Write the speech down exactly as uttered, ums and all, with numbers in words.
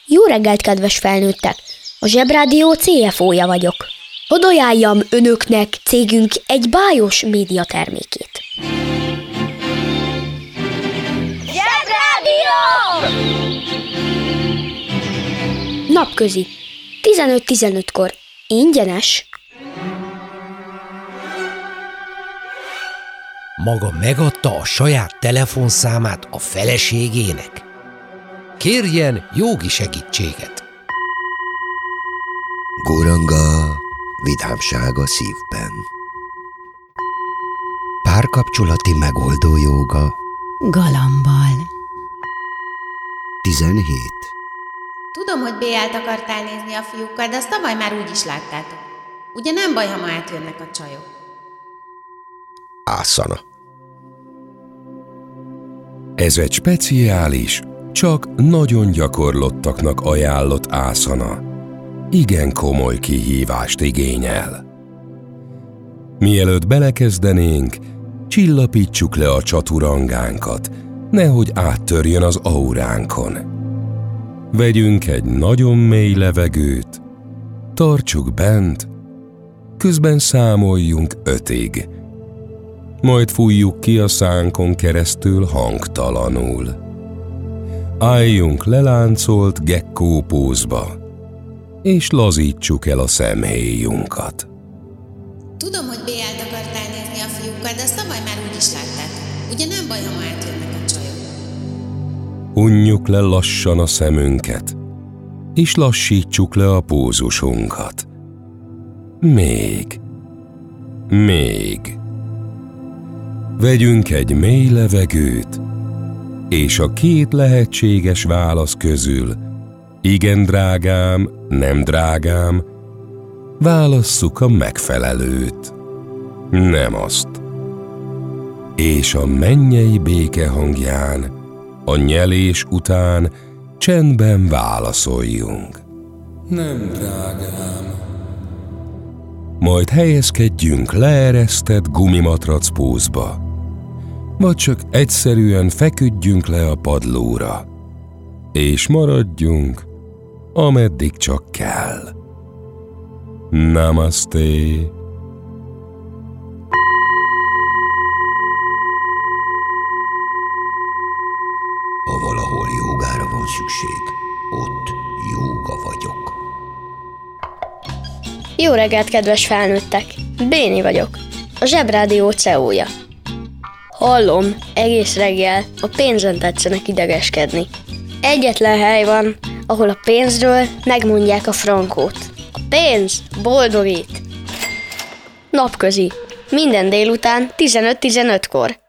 Jó reggelt, kedves felnőttek! A Zsebrádió cé ef ó-ja vagyok. Hadd ajánljam önöknek cégünk egy bájos médiatermékét. Zsebrádió! Napközi. tizenöt tizenötkor. Ingyenes. Maga megadta a saját telefonszámát a feleségének? Kérjen jogi segítséget. Guranga, vidámság a szívben. Párkapcsolati megoldó jóga. Galambal. tizenhét. Tudom, hogy bé el-t akartál nézni a fiúkkal, de azt tavaly már úgy is láttátok. Ugye nem baj, ha ma átjönnek a csajok? Ászana. Ez egy speciális, csak nagyon gyakorlottaknak ajánlott ászana. Igen komoly kihívást igényel. Mielőtt belekezdenénk, csillapítsuk le a csaturangánkat, nehogy áttörjön az auránkon. Vegyünk egy nagyon mély levegőt, tartsuk bent, közben számoljunk ötig. Majd fújjuk ki a szánkon keresztül hangtalanul. Álljunk leláncolt gekkó pózba, és lazítsuk el a szemhéjunkat. Tudom, hogy bé el-t akartál nézni a fiúkkal, de azt tavaly már úgy is láttátok. Ugye nem baj, ha ma átjönnek a csajok? Hunjuk le lassan a szemünket, és lassítsuk le a pózusunkat. Még, még. Vegyünk egy mély levegőt, és a két lehetséges válasz közül, igen drágám, nem drágám, válasszuk a megfelelőt, nem azt. És a mennyei béke hangján, a nyelés után csendben válaszoljunk. Nem drágám. Majd helyezkedjünk leeresztett gumimatrac pózba, vagy csak egyszerűen feküdjünk le a padlóra, és maradjunk, ameddig csak kell. Namaste! Ha valahol jógára van szükség, ott jóga vagyok. Jó reggelt, kedves felnőttek! Béni vagyok, a Zsebrádió cé e ó-ja. Hallom, egész reggel a pénzen tetszenek idegeskedni. Egyetlen hely van, ahol a pénzről megmondják a frankót. A pénz boldogít! Napközi. Minden délután tizenöt tizenötkor.